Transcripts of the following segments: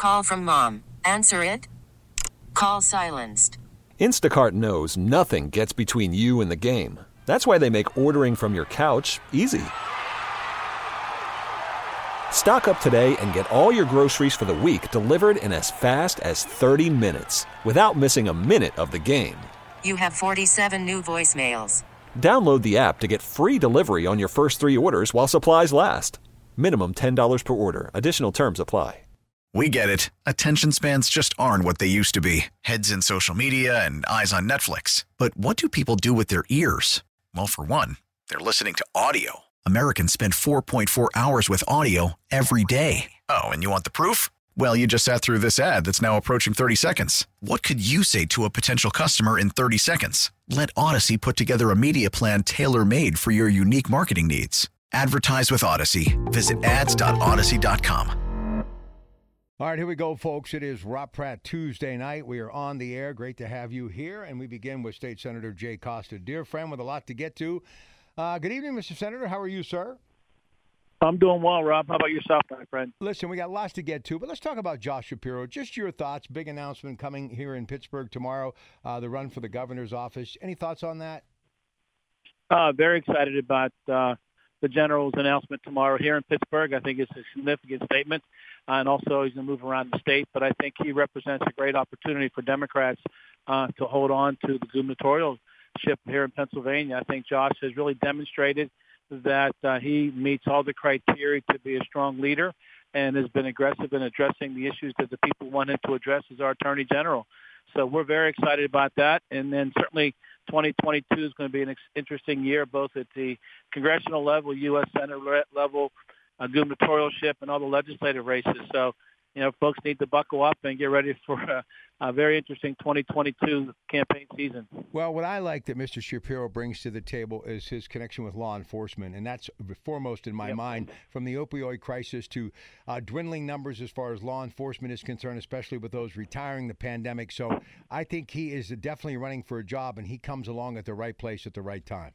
Call from mom. Answer it. Call silenced. Instacart knows nothing gets between you and the game. That's why they make ordering from your couch easy. Stock up today and get all your groceries for the week delivered in as fast as 30 minutes without missing a minute of the game. You have 47 new voicemails. Download the app to get free delivery on your first 3 orders while supplies last. Minimum $10 per order. Additional terms apply. We get it. Attention spans just aren't what they used to be. Heads in social media and eyes on Netflix. But what do people do with their ears? Well, for one, they're listening to audio. Americans spend 4.4 hours with audio every day. Oh, and you want the proof? Well, you just sat through this ad that's now approaching 30 seconds. What could you say to a potential customer in 30 seconds? Let Odyssey put together a media plan tailor-made for your unique marketing needs. Advertise with Odyssey. Visit ads.odyssey.com. All right, here we go, folks. It is Rob Pratt Tuesday night. We are on the air. Great to have you here. And we begin with State Senator Jay Costa. Dear friend, with a lot to get to. Good evening, Mr. Senator. How are you, sir? I'm doing well, Rob. How about yourself, my friend? Listen, we got lots to get to, but let's talk about Josh Shapiro. Just your thoughts. Big announcement coming here in Pittsburgh tomorrow, the run for the governor's office. Any thoughts on that? Very excited about the general's announcement tomorrow here in Pittsburgh. I think it's a significant statement. And also he's going to move around the state. But I think he represents a great opportunity for Democrats to hold on to the gubernatorialship here in Pennsylvania. I think Josh has really demonstrated that he meets all the criteria to be a strong leader and has been aggressive in addressing the issues that the people want him to address as our Attorney General. So we're very excited about that. And then certainly 2022 is going to be an interesting year, both at the congressional level, U.S. Senate level, gubernatorialship, and all the legislative races. So, folks need to buckle up and get ready for a very interesting 2022 campaign season. Well, what I like that Mr. Shapiro brings to the table is his connection with law enforcement, and that's foremost in my mind, from the opioid crisis to dwindling numbers as far as law enforcement is concerned, especially with those retiring the pandemic. So I think he is definitely running for a job, and he comes along at the right place at the right time.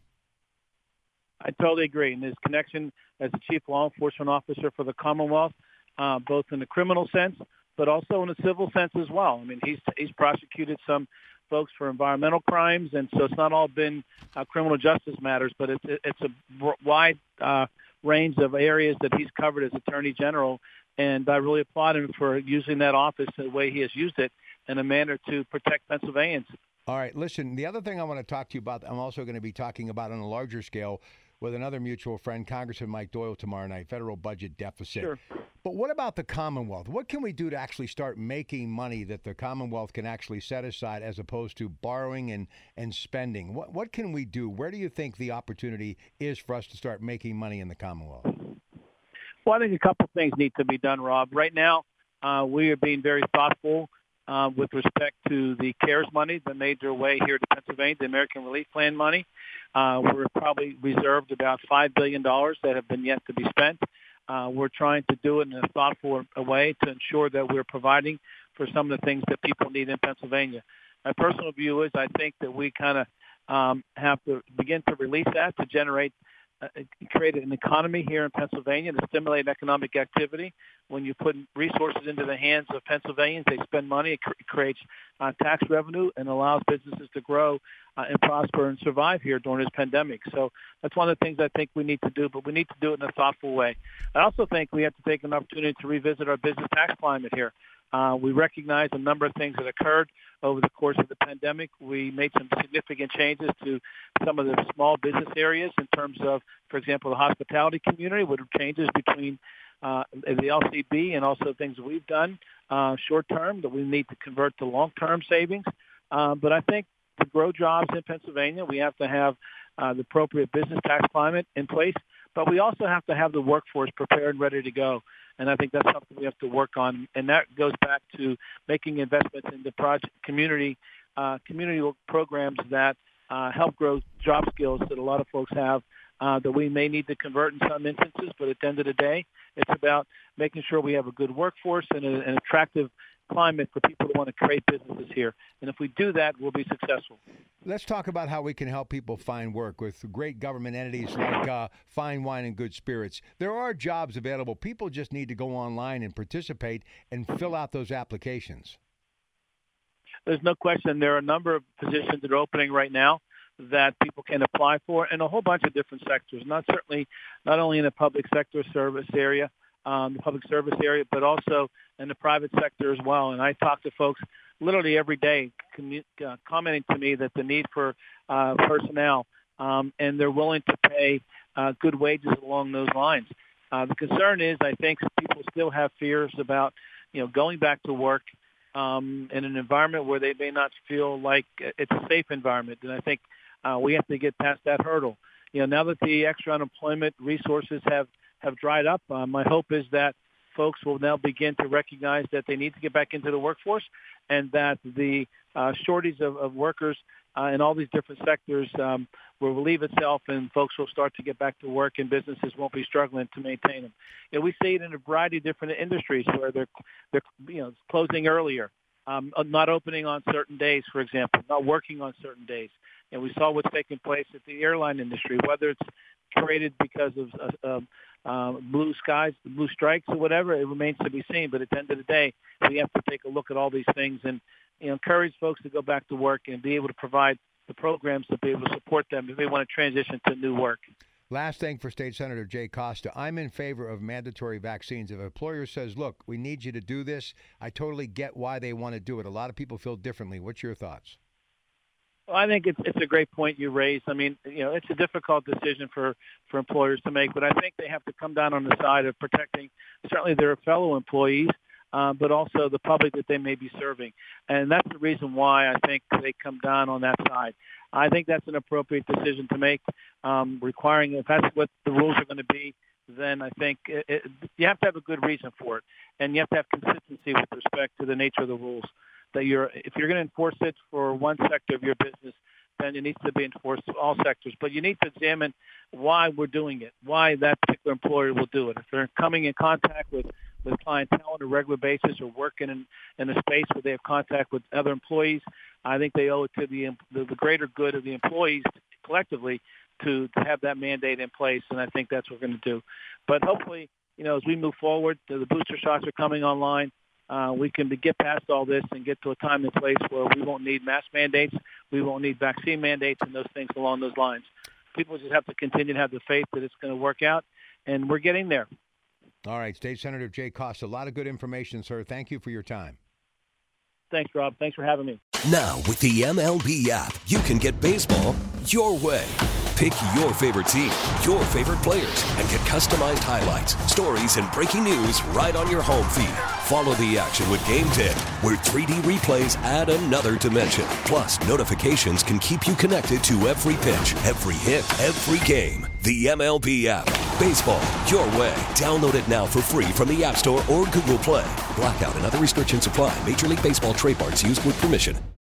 I totally agree. And his connection as the chief law enforcement officer for the Commonwealth, both in the criminal sense, but also in the civil sense as well. I mean, he's prosecuted some folks for environmental crimes, and so it's not all been criminal justice matters, but it's a wide range of areas that he's covered as Attorney General, and I really applaud him for using that office the way he has used it in a manner to protect Pennsylvanians. All right, listen, the other thing I want to talk to you about, I'm also going to be talking about on a larger scale with another mutual friend, Congressman Mike Doyle, tomorrow night, federal budget deficit. Sure. But what about the Commonwealth? What can we do to actually start making money that the Commonwealth can actually set aside as opposed to borrowing and spending? What can we do? Where do you think the opportunity is for us to start making money in the Commonwealth? Well, I think a couple things need to be done, Rob. Right now, we are being very thoughtful with respect to the CARES money that made their way here to Pennsylvania, the American Relief Plan money. We're probably reserved about $5 billion that have been yet to be spent. We're trying to do it in a thoughtful way to ensure that we're providing for some of the things that people need in Pennsylvania. My personal view is I think that we kind of have to begin to release that to create an economy here in Pennsylvania to stimulate economic activity. When you put resources into the hands of Pennsylvanians, they spend money, it creates tax revenue and allows businesses to grow and prosper and survive here during this pandemic. So that's one of the things I think we need to do, but we need to do it in a thoughtful way. I also think we have to take an opportunity to revisit our business tax climate here. We recognize a number of things that occurred over the course of the pandemic. We made some significant changes to some of the small business areas in terms of, for example, the hospitality community, with changes between the LCB and also things that we've done short-term that we need to convert to long-term savings. But I think to grow jobs in Pennsylvania, we have to have the appropriate business tax climate in place, but we also have to have the workforce prepared and ready to go. And I think that's something we have to work on. And that goes back to making investments into community programs that help grow job skills that a lot of folks have that we may need to convert in some instances, but at the end of the day, it's about making sure we have a good workforce and an attractive climate for people who want to create businesses here. And if we do that, we'll be successful. Let's talk about how we can help people find work with great government entities like Fine Wine and Good Spirits. There are jobs available. People just need to go online and participate and fill out those applications. There's no question. There are a number of positions that are opening right now that people can apply for in a whole bunch of different sectors, not only in the public sector service area, but also in the private sector as well. And I talk to folks literally every day commenting to me that the need for personnel, and they're willing to pay good wages along those lines. The concern is, I think people still have fears about, going back to work in an environment where they may not feel like it's a safe environment. And I think we have to get past that hurdle. Now that the extra unemployment resources have dried up, my hope is that folks will now begin to recognize that they need to get back into the workforce, and that the shortage of workers in all these different sectors will relieve itself, and folks will start to get back to work, and businesses won't be struggling to maintain them. We see it in a variety of different industries where they're closing earlier, not opening on certain days, for example, not working on certain days. And we saw what's taking place at the airline industry, whether it's created because of blue skies, blue strikes, or whatever. It remains to be seen. But at the end of the day, we have to take a look at all these things and encourage folks to go back to work and be able to provide the programs to be able to support them if they want to transition to new work. Last thing for State Senator Jay Costa, I'm in favor of mandatory vaccines. If an employer says, look, we need you to do this, I totally get why they want to do it. A lot of people feel differently. What's your thoughts? Well, I think it's a great point you raised. I mean, it's a difficult decision for employers to make, but I think they have to come down on the side of protecting certainly their fellow employees, but also the public that they may be serving. And that's the reason why I think they come down on that side. I think that's an appropriate decision to make, requiring, if that's what the rules are going to be, then I think you have to have a good reason for it, and you have to have consistency with respect to the nature of the rules. If you're going to enforce it for one sector of your business, then it needs to be enforced to all sectors. But you need to examine why we're doing it, why that particular employer will do it. If they're coming in contact with clientele on a regular basis or working in a space where they have contact with other employees, I think they owe it to the greater good of the employees collectively to have that mandate in place, and I think that's what we're going to do. But hopefully, as we move forward, the booster shots are coming online. We can get past all this and get to a time and place where we won't need mask mandates, we won't need vaccine mandates, and those things along those lines. People just have to continue to have the faith that it's going to work out, and we're getting there. All right, State Senator Jay Costa, a lot of good information, sir. Thank you for your time. Thanks, Rob. Thanks for having me. Now, with the MLB app, you can get baseball your way. Pick your favorite team, your favorite players, and get customized highlights, stories, and breaking news right on your home feed. Follow the action with Game Day, where 3D replays add another dimension. Plus, notifications can keep you connected to every pitch, every hit, every game. The MLB app. Baseball your way. Download it now for free from the App Store or Google Play. Blackout and other restrictions apply. Major League Baseball trademarks used with permission.